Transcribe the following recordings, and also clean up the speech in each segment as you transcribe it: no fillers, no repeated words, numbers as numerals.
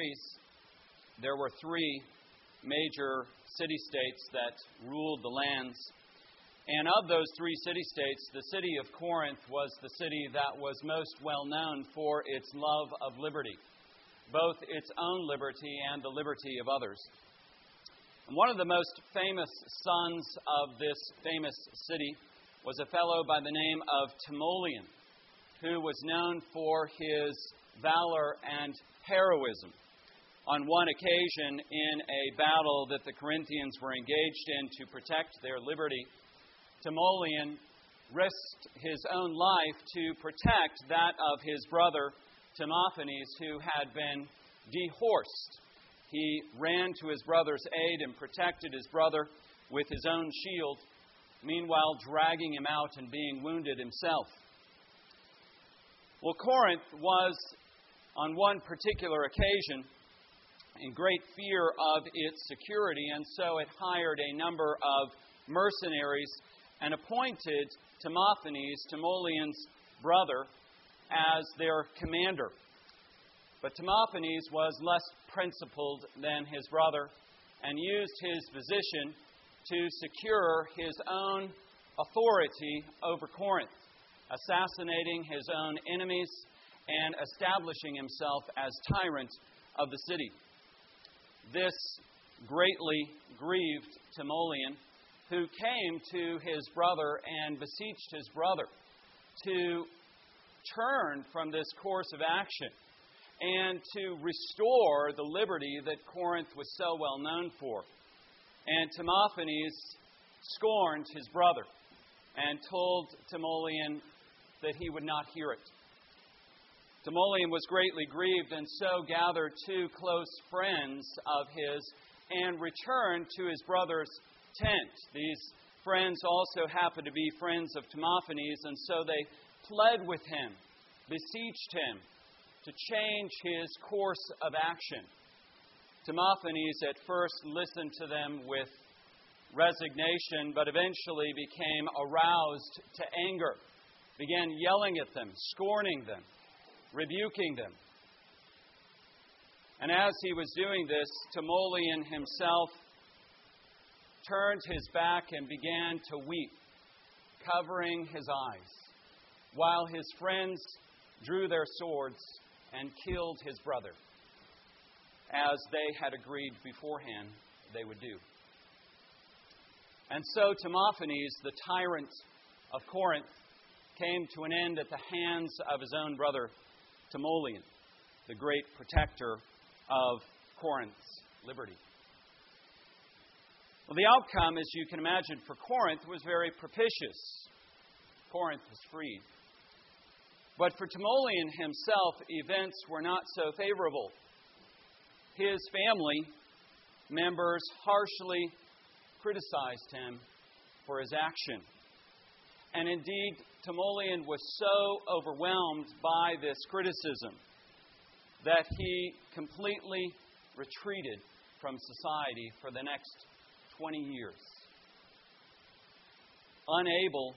Greece, there were three major city-states that ruled the lands. And of those three city-states, the city of Corinth was the city that was most well known for its love of liberty, both its own liberty and the liberty of others. And one of the most famous sons of this famous city was a fellow by the name of Timoleon, who was known for his valor and heroism. On one occasion, in a battle that the Corinthians were engaged in to protect their liberty, Timoleon risked his own life to protect that of his brother Timophanes, who had been dehorsed. He ran to his brother's aid and protected his brother with his own shield, meanwhile dragging him out and being wounded himself. Well, Corinth was, on one particular occasion, in great fear of its security, and so it hired a number of mercenaries and appointed Timophanes, Timoleon's brother, as their commander. But Timophanes was less principled than his brother and used his position to secure his own authority over Corinth, assassinating his own enemies and establishing himself as tyrant of the city. This greatly grieved Timoleon, who came to his brother and beseeched his brother to turn from this course of action and to restore the liberty that Corinth was so well known for. And Timophanes scorned his brother and told Timoleon that he would not hear it. Timoleon was greatly grieved and so gathered two close friends of his and returned to his brother's tent. These friends also happened to be friends of Timophanes, and so they pled with him, beseeched him to change his course of action. Timophanes at first listened to them with resignation, but eventually became aroused to anger, began yelling at them, scorning them, rebuking them. And as he was doing this, Timoleon himself turned his back and began to weep, covering his eyes, while his friends drew their swords and killed his brother, as they had agreed beforehand they would do. And so Timophanes, the tyrant of Corinth, came to an end at the hands of his own brother Timoleon, the great protector of Corinth's liberty. Well, the outcome, as you can imagine, for Corinth was very propitious. Corinth was freed. But for Timoleon himself, events were not so favorable. His family members harshly criticized him for his action. And indeed, Timoleon was so overwhelmed by this criticism that he completely retreated from society for the next 20 years, unable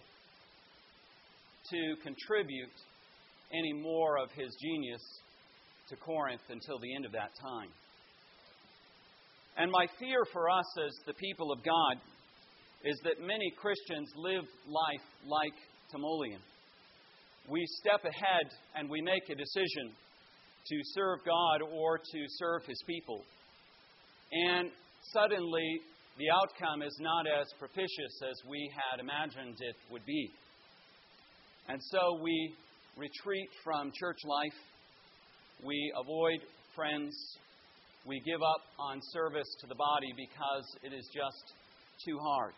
to contribute any more of his genius to Corinth until the end of that time. And my fear for us as the people of God is that many Christians live life like Timoleon. We step ahead and we make a decision to serve God or to serve His people. And suddenly the outcome is not as propitious as we had imagined it would be. And so we retreat from church life. We avoid friends. We give up on service to the body because it is just too hard.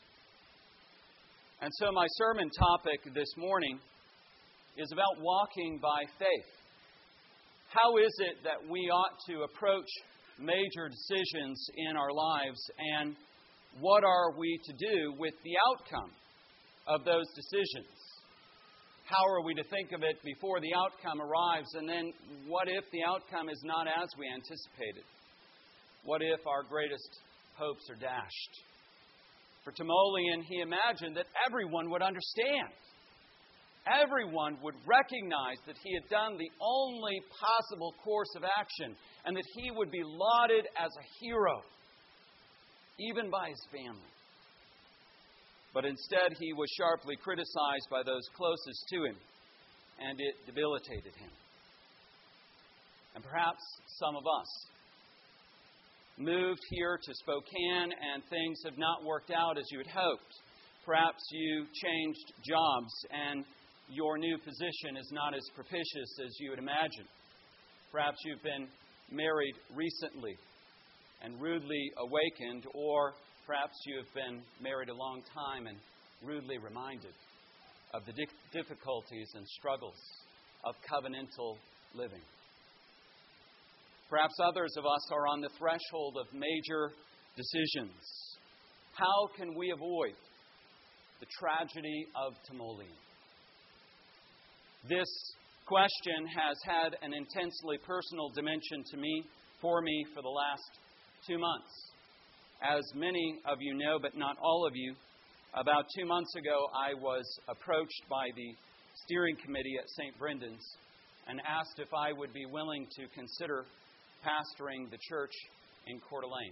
And so my sermon topic this morning is about walking by faith. How is it that we ought to approach major decisions in our lives, and what are we to do with the outcome of those decisions? How are we to think of it before the outcome arrives, and then what if the outcome is not as we anticipated? What if our greatest hopes are dashed? For Timoleon, he imagined that everyone would understand. everyone would recognize that he had done the only possible course of action and that he would be lauded as a hero, even by his family. But instead, he was sharply criticized by those closest to him, and it debilitated him. And perhaps some of us moved here to Spokane and things have not worked out as you had hoped. Perhaps you changed jobs and your new position is not as propitious as you had imagined. Perhaps you've been married recently and rudely awakened, or perhaps you have been married a long time and rudely reminded of the difficulties and struggles of covenantal living. Perhaps others of us are on the threshold of major decisions. How can we avoid the tragedy of Timoleon? This question has had an intensely personal dimension for me for the last 2 months. As many of you know, but not all of you, about 2 months ago I was approached by the steering committee at St. Brendan's and asked if I would be willing to consider pastoring the church in Coeur d'Alene.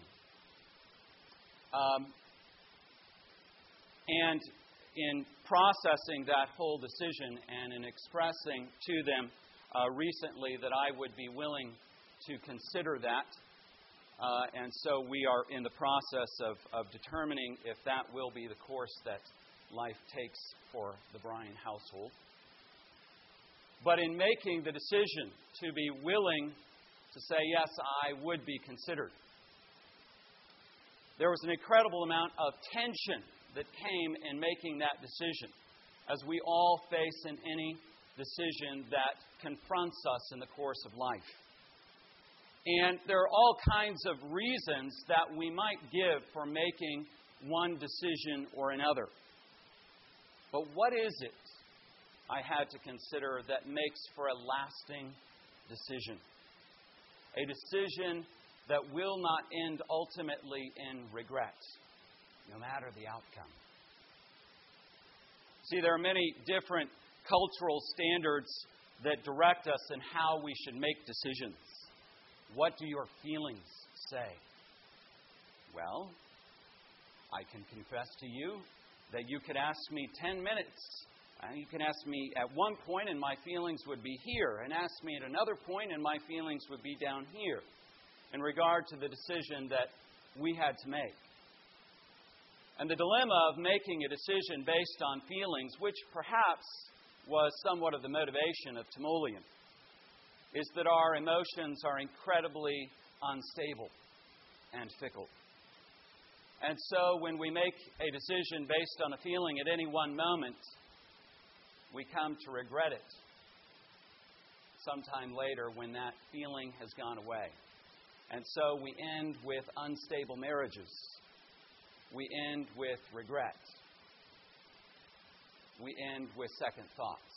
And in processing that whole decision and in expressing to them recently that I would be willing to consider that, and so we are in the process of determining if that will be the course that life takes for the Bryan household. But in making the decision to be willing to say, yes, I would be considered, there was an incredible amount of tension that came in making that decision, as we all face in any decision that confronts us in the course of life. And there are all kinds of reasons that we might give for making one decision or another. But what is it I had to consider that makes for a lasting decision? A decision that will not end ultimately in regret, no matter the outcome. See, there are many different cultural standards that direct us in how we should make decisions. What do your feelings say? Well, I can confess to you that you could ask me 10 minutes. You can ask me at one point and my feelings would be here, and ask me at another point and my feelings would be down here in regard to the decision that we had to make. And the dilemma of making a decision based on feelings, which perhaps was somewhat of the motivation of Timoleon, is that our emotions are incredibly unstable and fickle. And so when we make a decision based on a feeling at any one moment, we come to regret it sometime later when that feeling has gone away. And so we end with unstable marriages. We end with regret. We end with second thoughts.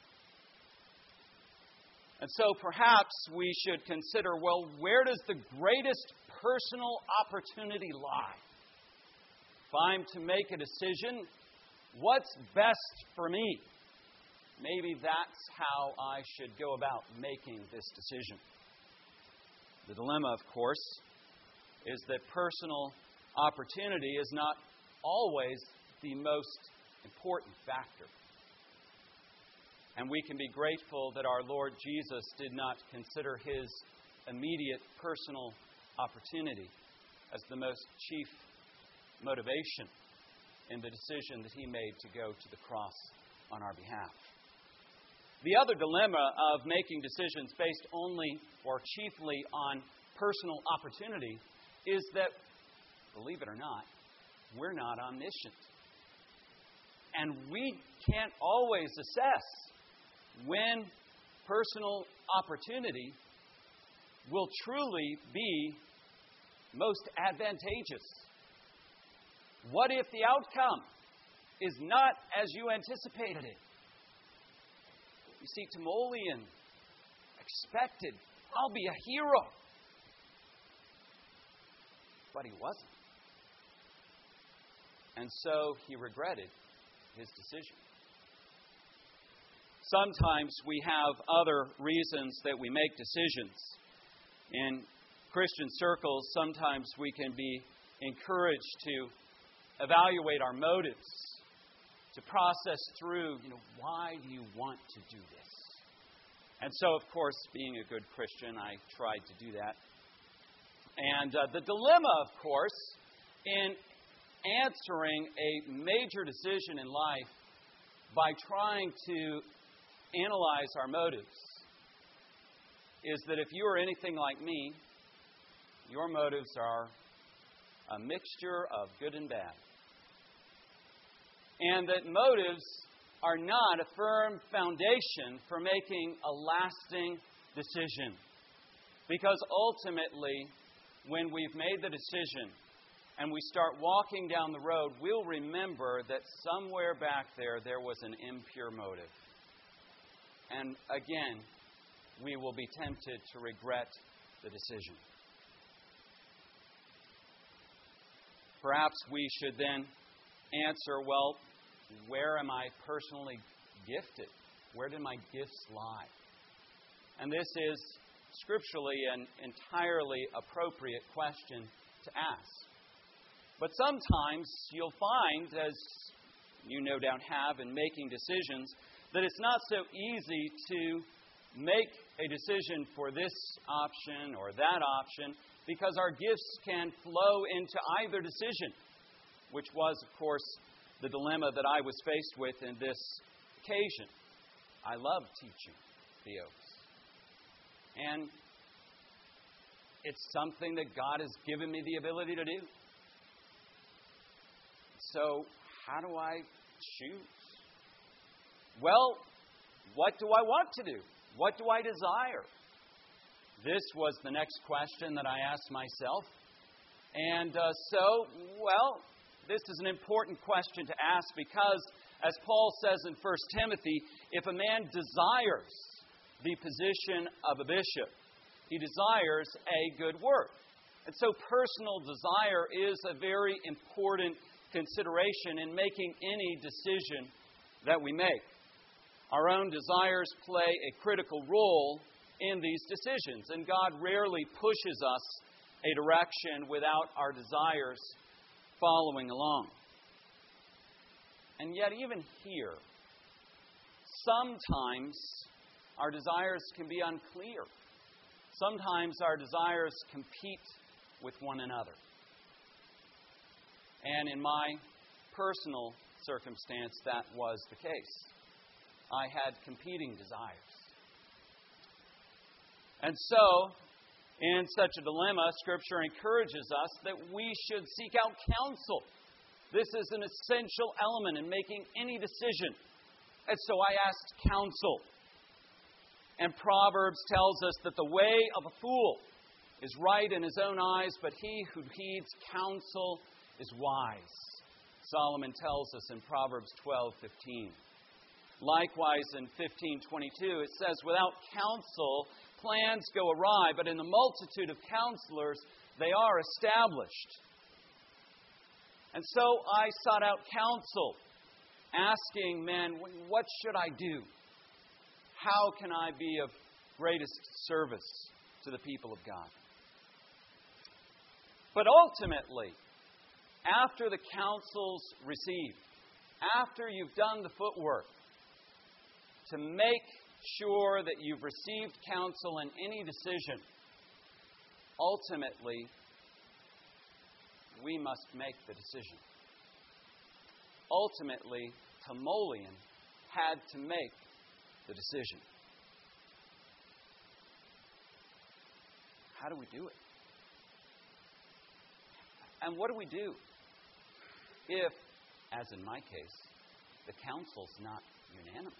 And so perhaps we should consider, well, where does the greatest personal opportunity lie? If I'm to make a decision, what's best for me? Maybe that's how I should go about making this decision. The dilemma, of course, is that personal opportunity is not always the most important factor. And we can be grateful that our Lord Jesus did not consider His immediate personal opportunity as the most chief motivation in the decision that He made to go to the cross on our behalf. The other dilemma of making decisions based only or chiefly on personal opportunity is that, believe it or not, we're not omniscient. And we can't always assess when personal opportunity will truly be most advantageous. What if the outcome is not as you anticipated it? You see, Timoleon expected, I'll be a hero. But he wasn't. And so he regretted his decision. Sometimes we have other reasons that we make decisions. In Christian circles, sometimes we can be encouraged to evaluate our motives, to process through, why do you want to do this? And so, of course, being a good Christian, I tried to do that. And the dilemma, of course, in answering a major decision in life by trying to analyze our motives is that if you are anything like me, your motives are a mixture of good and bad. And that motives are not a firm foundation for making a lasting decision. Because ultimately, when we've made the decision and we start walking down the road, we'll remember that somewhere back there was an impure motive. And again, we will be tempted to regret the decision. Perhaps we should then answer, well, where am I personally gifted? Where do my gifts lie? And this is scripturally an entirely appropriate question to ask. But sometimes you'll find, as you no doubt have in making decisions, that it's not so easy to make a decision for this option or that option because our gifts can flow into either decision, which was, of course, the dilemma that I was faced with in this occasion. I love teaching the Oaks. And it's something that God has given me the ability to do. So, how do I choose? Well, what do I want to do? What do I desire? This was the next question that I asked myself. And this is an important question to ask because, as Paul says in 1 Timothy, if a man desires the position of a bishop, he desires a good work. And so personal desire is a very important consideration in making any decision that we make. Our own desires play a critical role in these decisions, and God rarely pushes us a direction without our desires following along. And yet, even here, sometimes our desires can be unclear. Sometimes our desires compete with one another. And in my personal circumstance, that was the case. I had competing desires. And so, in such a dilemma, Scripture encourages us that we should seek out counsel. This is an essential element in making any decision. And so I asked counsel. And Proverbs tells us that the way of a fool is right in his own eyes, but he who heeds counsel is wise. Solomon tells us in Proverbs 12:15. Likewise, in 15:22, it says, without counsel, plans go awry, but in the multitude of counselors, they are established. And so I sought out counsel, asking men, what should I do? How can I be of greatest service to the people of God? But ultimately, after the counsel's received, after you've done the footwork, to make sure that you've received counsel in any decision, ultimately, we must make the decision. Ultimately, Timoleon had to make the decision. How do we do it? And what do we do if, as in my case, the counsel's not unanimous?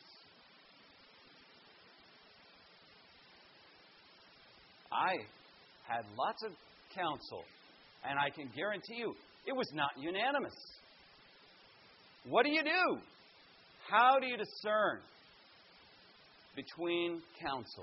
I had lots of counsel, and I can guarantee you, it was not unanimous. What do you do? How do you discern between counsel?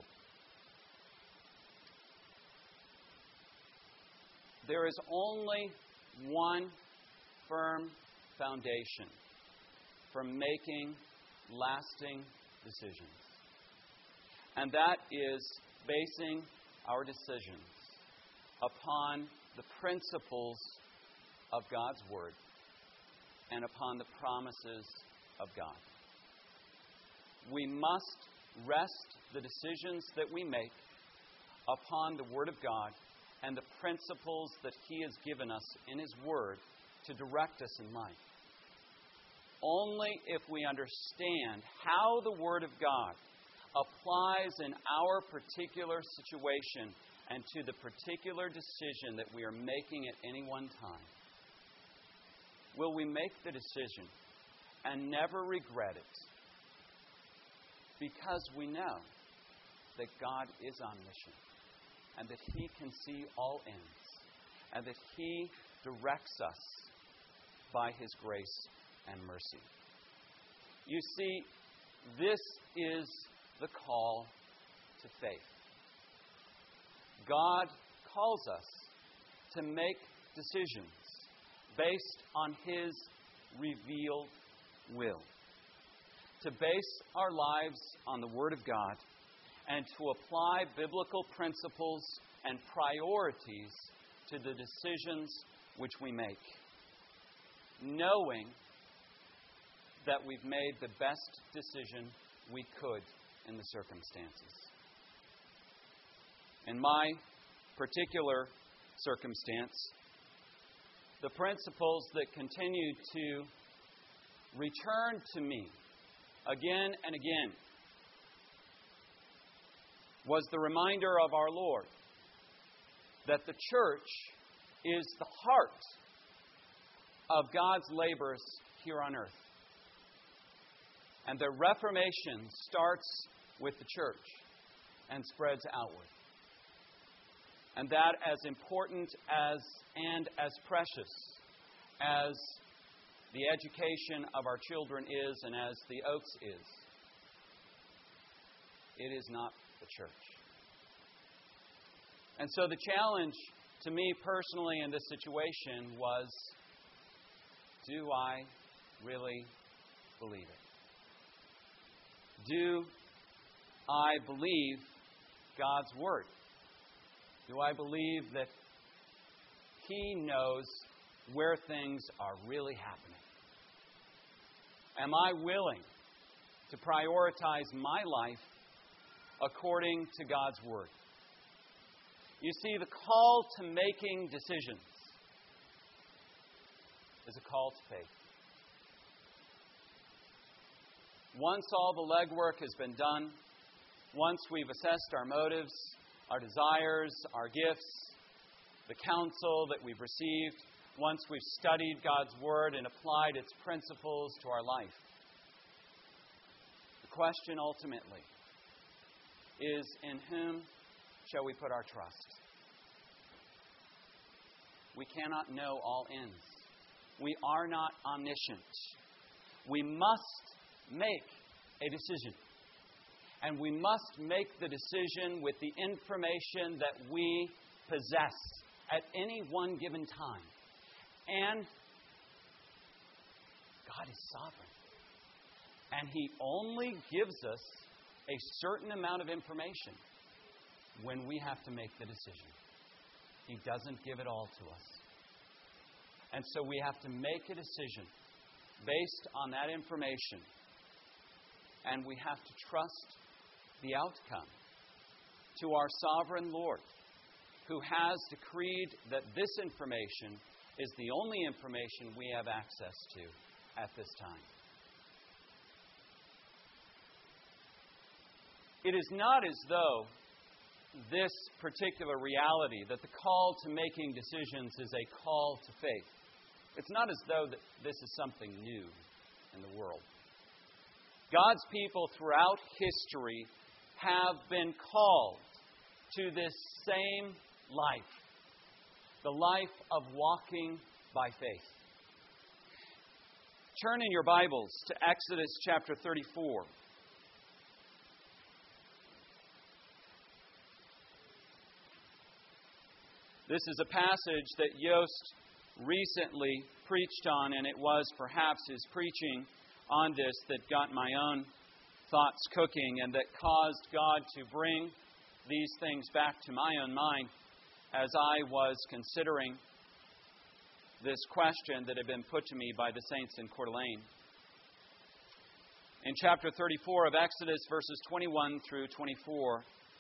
There is only one firm foundation for making lasting decisions. And that is basing our decisions upon the principles of God's Word and upon the promises of God. We must rest the decisions that we make upon the Word of God and the principles that He has given us in His Word to direct us in life. Only if we understand how the Word of God applies in our particular situation and to the particular decision that we are making at any one time, will we make the decision and never regret it, because we know that God is omniscient and that He can see all ends and that He directs us by His grace and mercy. You see, this is the call to faith. God calls us to make decisions based on His revealed will, to base our lives on the Word of God, and to apply biblical principles and priorities to the decisions which we make, knowing that we've made the best decision we could in the circumstances. In my particular circumstance, the principles that continue to return to me again and again was the reminder of our Lord that the church is the heart of God's labors here on earth. And the Reformation starts with the church and spreads outward. And that, as important as and as precious as the education of our children is and as the Oaks is, it is not the church. And so the challenge to me personally in this situation was, do I really believe it? Do I believe God's Word? Do I believe that He knows where things are really happening? Am I willing to prioritize my life according to God's Word? You see, the call to making decisions is a call to faith. Once all the legwork has been done, once we've assessed our motives, our desires, our gifts, the counsel that we've received, once we've studied God's Word and applied its principles to our life, the question ultimately is, in whom shall we put our trust? We cannot know all ends. We are not omniscient. We must make a decision. And we must make the decision with the information that we possess at any one given time. And God is sovereign. And He only gives us a certain amount of information when we have to make the decision. He doesn't give it all to us. And so we have to make a decision based on that information. And we have to trust the outcome to our sovereign Lord, who has decreed that this information is the only information we have access to at this time. It is not as though this particular reality, that the call to making decisions is a call to faith. It's not as though that this is something new in the world. God's people throughout history have been called to this same life, the life of walking by faith. Turn in your Bibles to Exodus chapter 34. This is a passage that Yost recently preached on, and it was perhaps his preaching on this that got my own thoughts cooking and that caused God to bring these things back to my own mind as I was considering this question that had been put to me by the saints in Coeur d'Alene. In chapter 34 of Exodus, verses 21 through 24,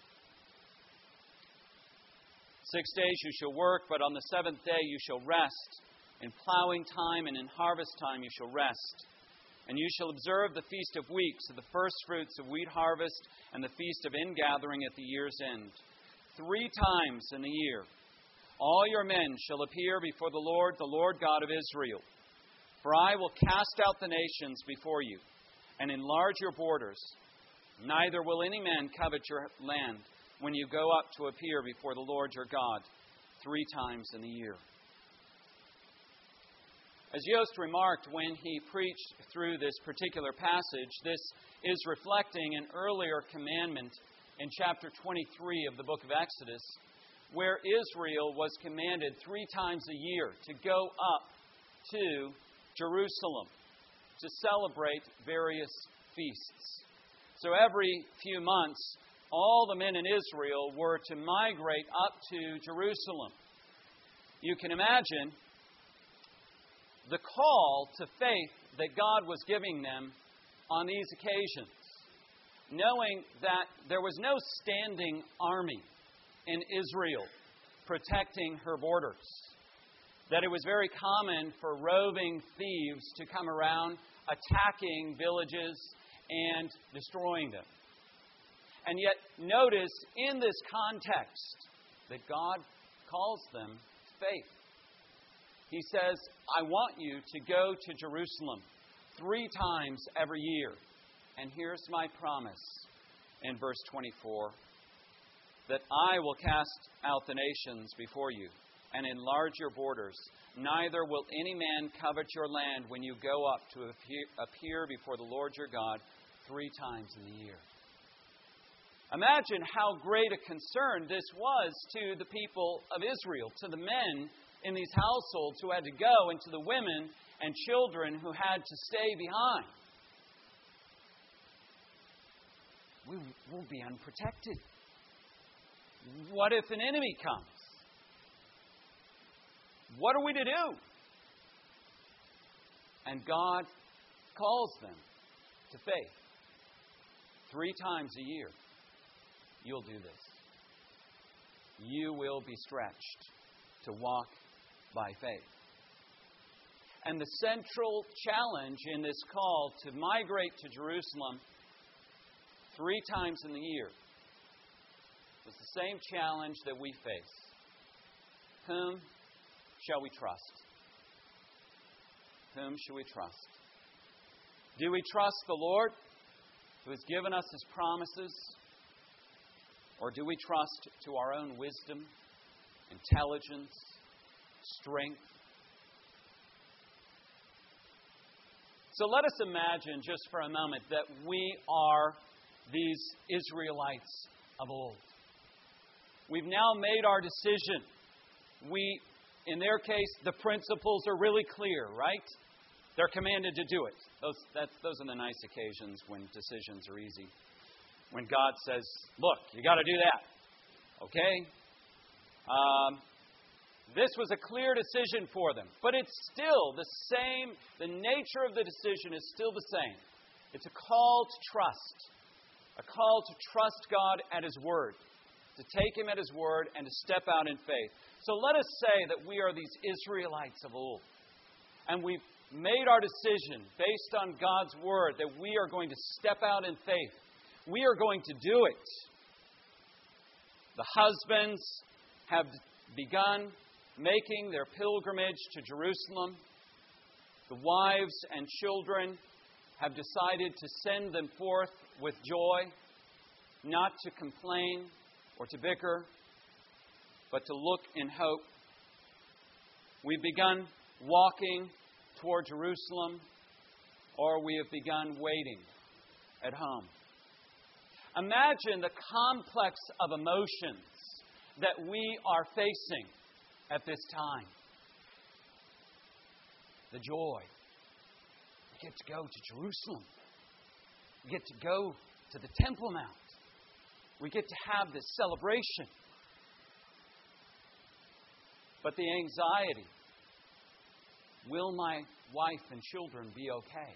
6 days you shall work, but on the seventh day you shall rest. In plowing time and in harvest time you shall rest. And you shall observe the Feast of Weeks, of the first fruits of wheat harvest, and the Feast of Ingathering at the year's end. 3 times in the year all your men shall appear before the Lord God of Israel. For I will cast out the nations before you, and enlarge your borders. Neither will any man covet your land when you go up to appear before the Lord your God 3 times in the year. As Yost remarked when he preached through this particular passage, this is reflecting an earlier commandment in chapter 23 of the book of Exodus, where Israel was commanded 3 times a year to go up to Jerusalem to celebrate various feasts. So every few months, all the men in Israel were to migrate up to Jerusalem. You can imagine the call to faith that God was giving them on these occasions, knowing that there was no standing army in Israel protecting her borders, that it was very common for roving thieves to come around, attacking villages and destroying them. And yet, notice in this context that God calls them to faith. He says, I want you to go to Jerusalem 3 times every year. And here's my promise in verse 24, that I will cast out the nations before you and enlarge your borders. Neither will any man covet your land when you go up to appear before the Lord your God 3 times in the year. Imagine how great a concern this was to the people of Israel, to the men in these households who had to go, and to the women and children who had to stay behind. We will be unprotected. What if an enemy comes? What are we to do? And God calls them to faith. 3 times a year, you'll do this. You will be stretched to walk by faith. And the central challenge in this call to migrate to Jerusalem 3 times in the year was the same challenge that we face. Whom shall we trust? Whom shall we trust? Do we trust the Lord who has given us His promises? Or do we trust to our own wisdom, intelligence, strength? So let us imagine just for a moment that we are these Israelites of old. We've now made our decision. In their case, the principles are really clear, right? They're commanded to do it. Those are the nice occasions when decisions are easy. When God says, look, you got to do that. Okay? This was a clear decision for them. But it's still the same. The nature of the decision is still the same. It's a call to trust. A call to trust God at His Word. To take Him at His Word and to step out in faith. So let us say that we are these Israelites of old. And we've made our decision based on God's Word that we are going to step out in faith. We are going to do it. The husbands have begun making their pilgrimage to Jerusalem. The wives and children have decided to send them forth with joy, not to complain or to bicker, but to look in hope. We've begun walking toward Jerusalem, or we have begun waiting at home. Imagine the complex of emotions that we are facing at this time. The joy. We get to go to Jerusalem. We get to go to the Temple Mount. We get to have this celebration. But the anxiety, will my wife and children be okay?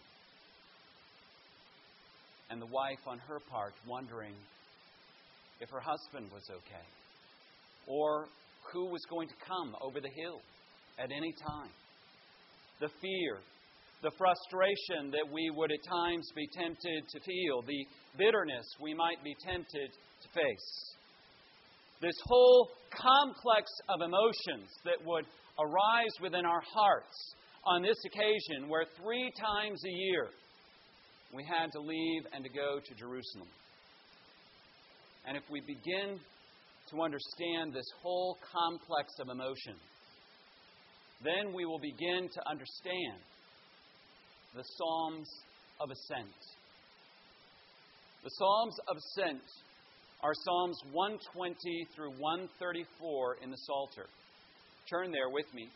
And the wife on her part wondering if her husband was okay, or who was going to come over the hill at any time. The fear, the frustration that we would at times be tempted to feel, the bitterness we might be tempted to face. This whole complex of emotions that would arise within our hearts on this occasion where 3 times a year we had to leave and to go to Jerusalem. And if we begin to understand this whole complex of emotion, then we will begin to understand the Psalms of Ascent. The Psalms of Ascent are Psalms 120 through 134 in the Psalter. Turn there with me.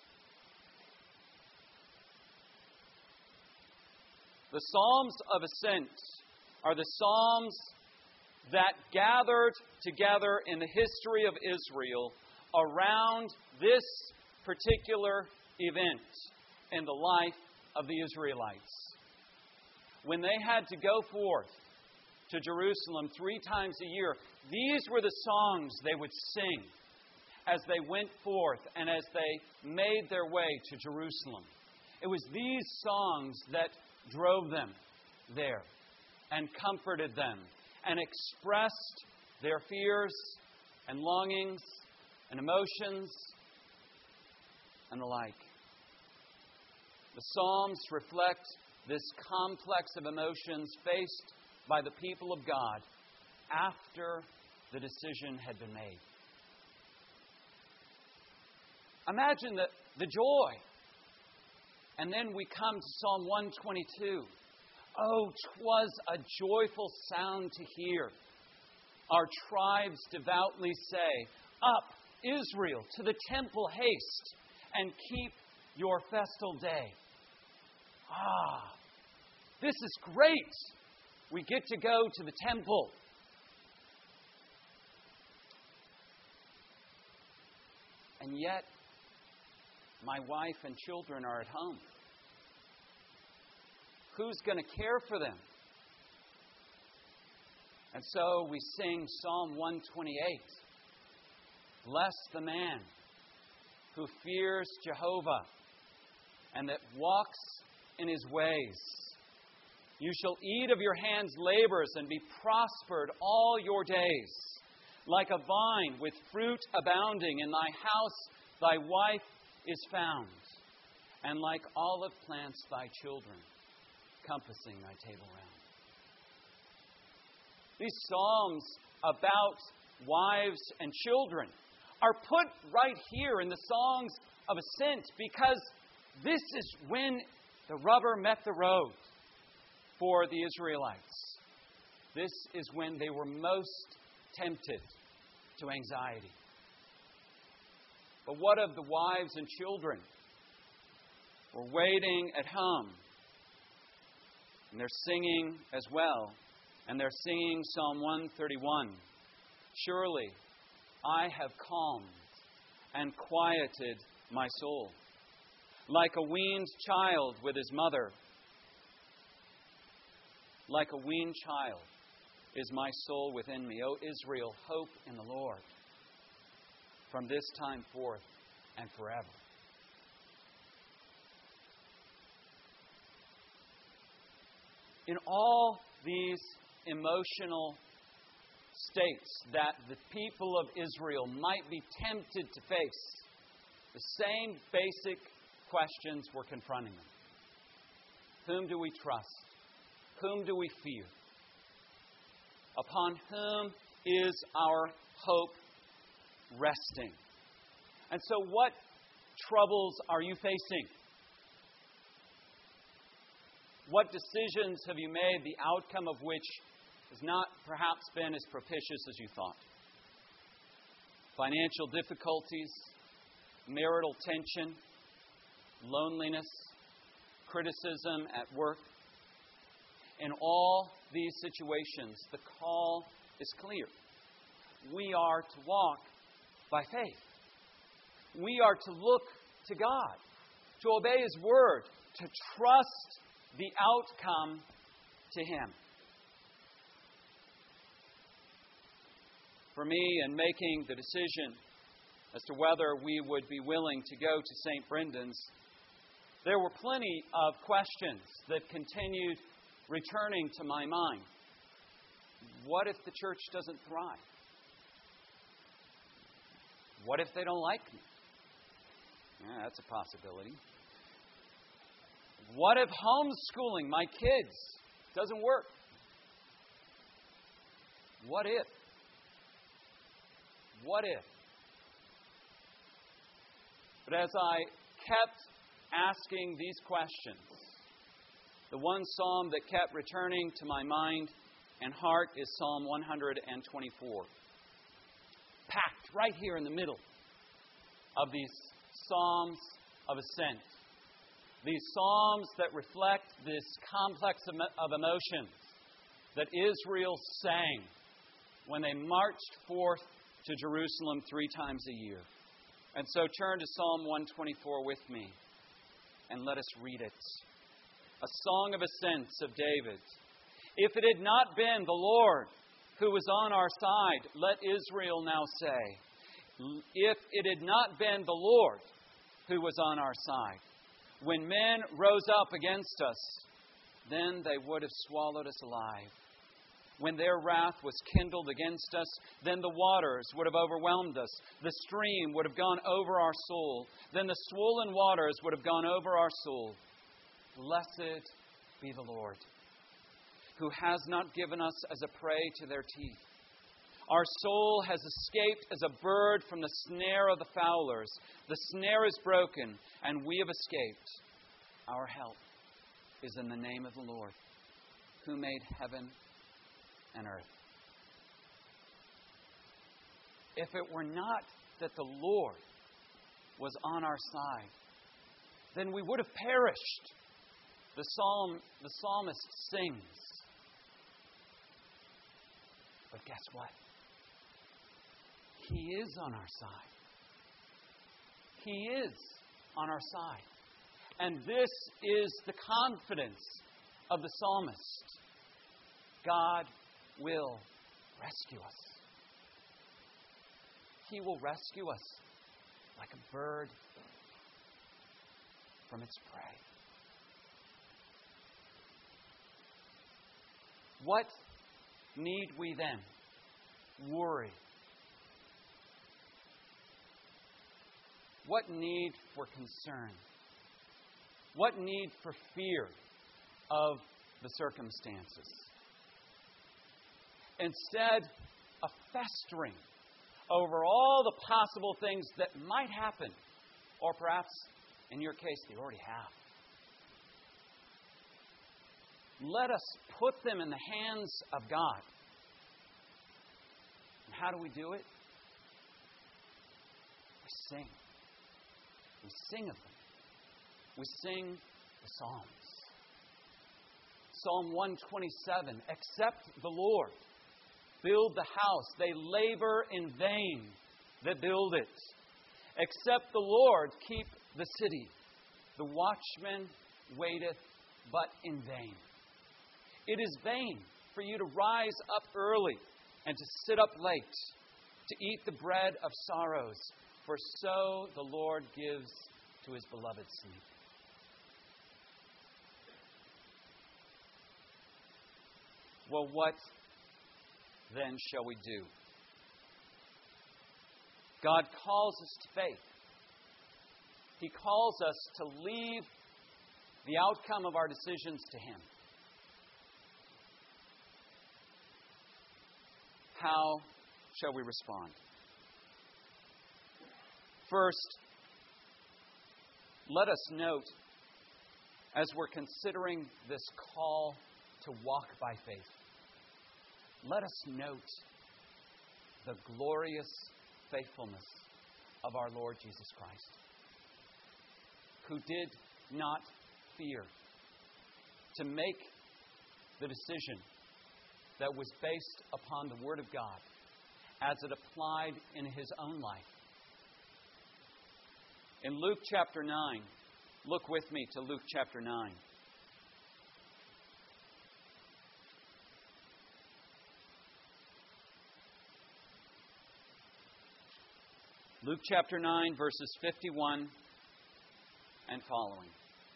The Psalms of Ascent are the Psalms that gathered together in the history of Israel around this particular event in the life of the Israelites. When they had to go forth to Jerusalem 3 times a year, these were the songs they would sing as they went forth and as they made their way to Jerusalem. It was these songs that drove them there and comforted them and expressed their fears and longings and emotions and the like. The Psalms reflect this complex of emotions faced by the people of God after the decision had been made. Imagine the joy. And then we come to Psalm 122. Oh, 'twas a joyful sound to hear our tribes devoutly say, Up, Israel, to the temple haste, and keep your festal day. Ah, this is great. We get to go to the temple. And yet, my wife and children are at home. Who's going to care for them? And so we sing Psalm 128. Bless the man who fears Jehovah and that walks in his ways. You shall eat of your hands' labors and be prospered all your days. Like a vine with fruit abounding, in thy house thy wife is found, and like olive plants thy children, compassing thy table round. These psalms about wives and children are put right here in the Songs of Ascent because this is when the rubber met the road for the Israelites. This is when they were most tempted to anxiety. But what of the wives and children? We're waiting at home. And they're singing as well. And they're singing Psalm 131. Surely I have calmed and quieted my soul. Like a weaned child with his mother. Like a weaned child is my soul within me. O Israel, hope in the Lord from this time forth and forever. In all these emotional states that the people of Israel might be tempted to face, the same basic questions were confronting them. Whom do we trust? Whom do we fear? Upon whom is our hope resting? And so what troubles are you facing? What decisions have you made, the outcome of which has not perhaps been as propitious as you thought? Financial difficulties, marital tension, loneliness, criticism at work. In all these situations, the call is clear. We are to walk by faith. We are to look to God, to obey His Word, to trust the outcome to Him. For me, in making the decision as to whether we would be willing to go to St. Brendan's, there were plenty of questions that continued returning to my mind. What if the church doesn't thrive? What if they don't like me? Yeah, that's a possibility. What if homeschooling my kids doesn't work? What if? What if? But as I kept asking these questions, the one psalm that kept returning to my mind and heart is Psalm 124. Packed right here in the middle of these Psalms of Ascent. These Psalms that reflect this complex of emotions that Israel sang when they marched forth to Jerusalem 3 times a year. And so turn to Psalm 124 with me and let us read it. A song of ascents of David. If it had not been the Lord who was on our side, let Israel now say, if it had not been the Lord who was on our side, when men rose up against us, then they would have swallowed us alive. When their wrath was kindled against us, then the waters would have overwhelmed us. The stream would have gone over our soul. Then the swollen waters would have gone over our soul. Blessed be the Lord, who has not given us as a prey to their teeth. Our soul has escaped as a bird from the snare of the fowlers. The snare is broken, and we have escaped. Our help is in the name of the Lord, who made heaven and earth. If it were not that the Lord was on our side, then we would have perished. The psalmist sings. But guess what? He is on our side. He is on our side. And this is the confidence of the psalmist. God will rescue us. He will rescue us like a bird from its prey. What need we then worry? What need for concern? What need for fear of the circumstances? Instead of festering over all the possible things that might happen, or perhaps, in your case, they already have. Let us put them in the hands of God. And how do we do it? We sing. We sing of them. We sing the Psalms. Psalm 127, except the Lord build the house, they labor in vain that build it. Except the Lord keep the city, the watchman waiteth but in vain. It is vain for you to rise up early and to sit up late, to eat the bread of sorrows, for so the Lord gives to His beloved sleep. Well, what then shall we do? God calls us to faith. He calls us to leave the outcome of our decisions to Him. How shall we respond? First, let us note, as we're considering this call to walk by faith, let us note the glorious faithfulness of our Lord Jesus Christ, who did not fear to make the decision that was based upon the Word of God as it applied in his own life. In Luke chapter 9, look with me to Luke chapter 9. Luke chapter 9, verses 51 and following.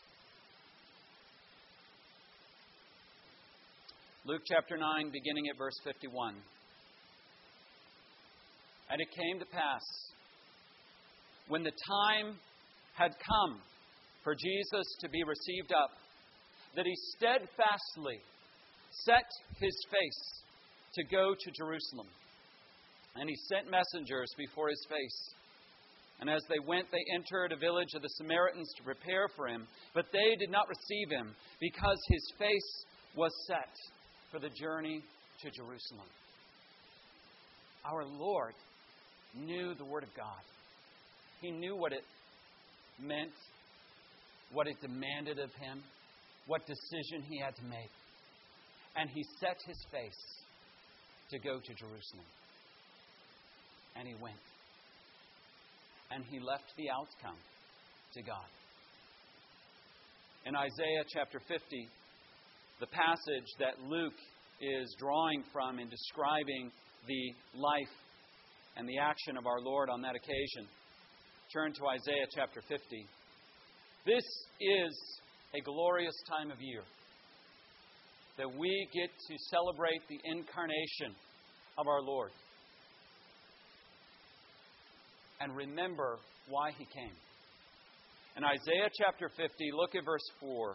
Luke chapter 9, beginning at verse 51. And it came to pass, when the time had come for Jesus to be received up, that he steadfastly set his face to go to Jerusalem. And he sent messengers before his face. And as they went, they entered a village of the Samaritans to prepare for him. But they did not receive him, because his face was set for the journey to Jerusalem. Our Lord knew the Word of God. He knew what it meant, what it demanded of him, what decision he had to make. And he set his face to go to Jerusalem. And he went. And he left the outcome to God. In Isaiah chapter 50, the passage that Luke is drawing from in describing the life and the action of our Lord on that occasion, turn to Isaiah chapter 50. This is a glorious time of year that we get to celebrate the incarnation of our Lord and remember why he came. In Isaiah chapter 50, look at verse 4.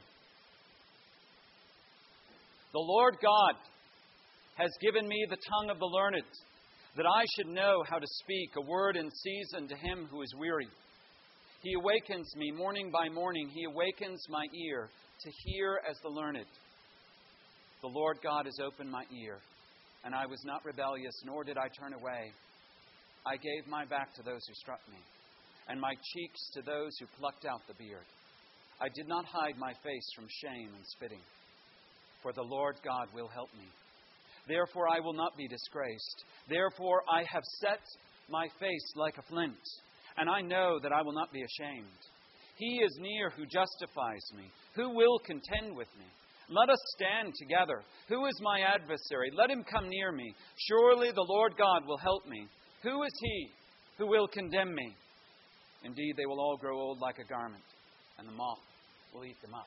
The Lord God has given me the tongue of the learned, that I should know how to speak a word in season to him who is weary. He awakens me morning by morning. He awakens my ear to hear as the learned. The Lord God has opened my ear, and I was not rebellious, nor did I turn away. I gave my back to those who struck me, and my cheeks to those who plucked out the beard. I did not hide my face from shame and spitting, for the Lord God will help me. Therefore I will not be disgraced. Therefore I have set my face like a flint, and I know that I will not be ashamed. He is near who justifies me. Who will contend with me? Let us stand together. Who is my adversary? Let him come near me. Surely the Lord God will help me. Who is he who will condemn me? Indeed, they will all grow old like a garment, and the moth will eat them up.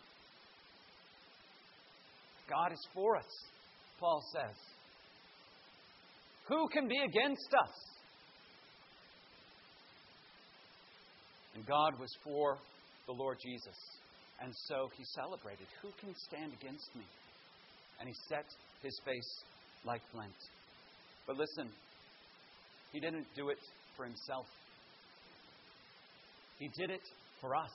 God is for us, Paul says. Who can be against us? And God was for the Lord Jesus. And so he celebrated. Who can stand against me? And he set his face like flint. But listen, he didn't do it for himself. He did it for us.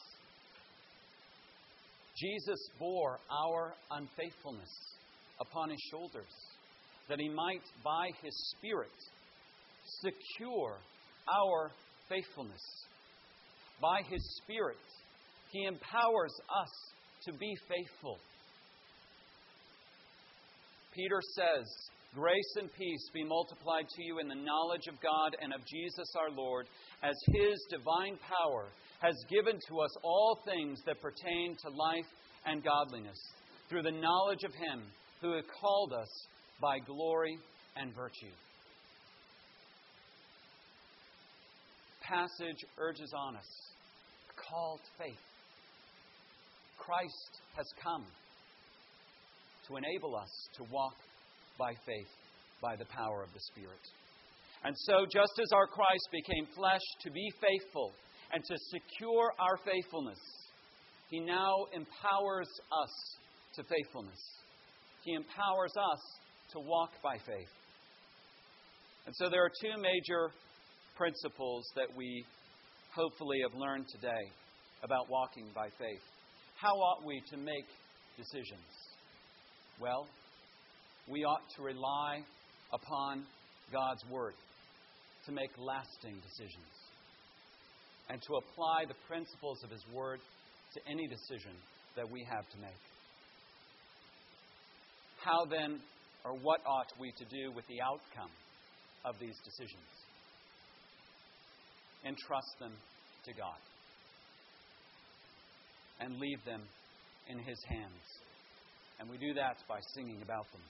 Jesus bore our unfaithfulness upon his shoulders, that he might, by his Spirit, secure our faithfulness. By his Spirit, he empowers us to be faithful. Peter says, "Grace and peace be multiplied to you in the knowledge of God and of Jesus our Lord, as his divine power has given to us all things that pertain to life and godliness, through the knowledge of him who has called us by glory and virtue." Passage urges on us, call to faith. Christ has come to enable us to walk by faith, by the power of the Spirit. And so, just as our Christ became flesh to be faithful and to secure our faithfulness, he now empowers us to faithfulness. He empowers us to walk by faith. And so there are two major principles that we hopefully have learned today about walking by faith. How ought we to make decisions? Well, we ought to rely upon God's Word to make lasting decisions and to apply the principles of his Word to any decision that we have to make. How then, or what ought we to do with the outcome of these decisions? Entrust them to God and leave them in His hands. And we do that by singing about them.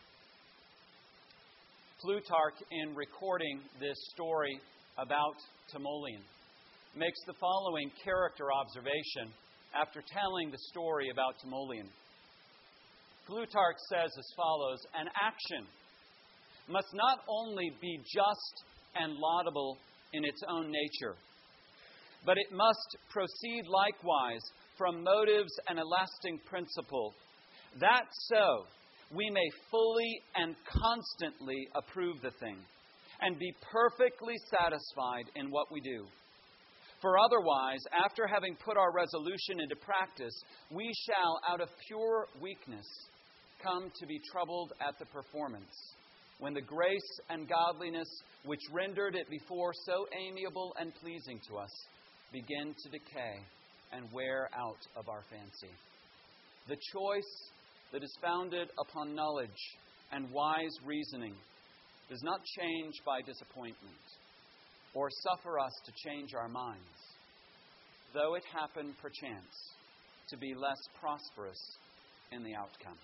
Plutarch, in recording this story about Timoleon, makes the following character observation after telling the story about Timoleon. Plutarch says as follows: an action must not only be just and laudable in its own nature, but it must proceed likewise from motives and a lasting principle, that so we may fully and constantly approve the thing, and be perfectly satisfied in what we do. For otherwise, after having put our resolution into practice, we shall, out of pure weakness, come to be troubled at the performance, when the grace and godliness which rendered it before so amiable and pleasing to us begin to decay and wear out of our fancy. The choice that is founded upon knowledge and wise reasoning does not change by disappointment, or suffer us to change our minds, though it happen perchance to be less prosperous in the outcome.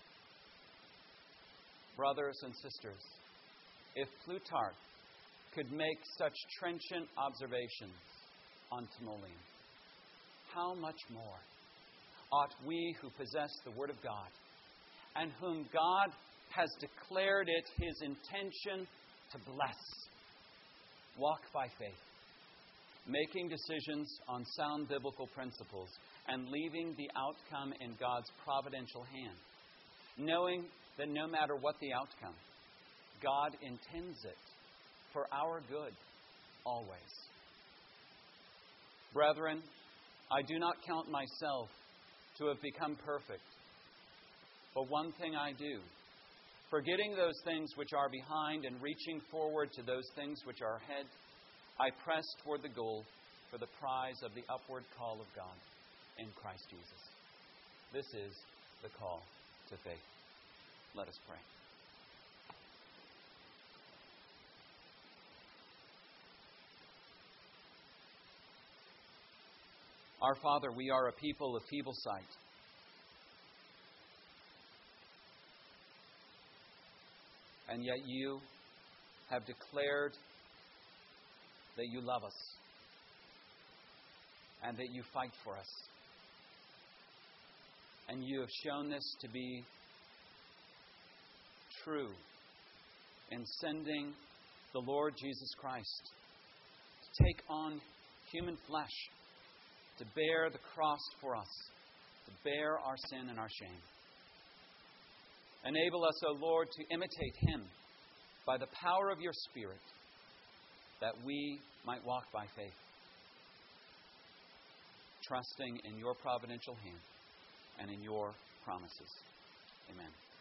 Brothers and sisters, if Plutarch could make such trenchant observations on Timoleon, how much more ought we who possess the Word of God, and whom God has declared it His intention to bless, walk by faith, making decisions on sound biblical principles and leaving the outcome in God's providential hand, knowing that no matter what the outcome, God intends it for our good always. Brethren, I do not count myself to have become perfect, but one thing I do, forgetting those things which are behind and reaching forward to those things which are ahead, I press toward the goal for the prize of the upward call of God in Christ Jesus. This is the call to faith. Let us pray. Our Father, we are a people of feeble sight. And yet you have declared that you love us and that you fight for us. And you have shown this to be true in sending the Lord Jesus Christ to take on human flesh, to bear the cross for us, to bear our sin and our shame. Enable us, O Lord, to imitate Him by the power of your Spirit, that we might walk by faith, trusting in your providential hand and in your promises. Amen.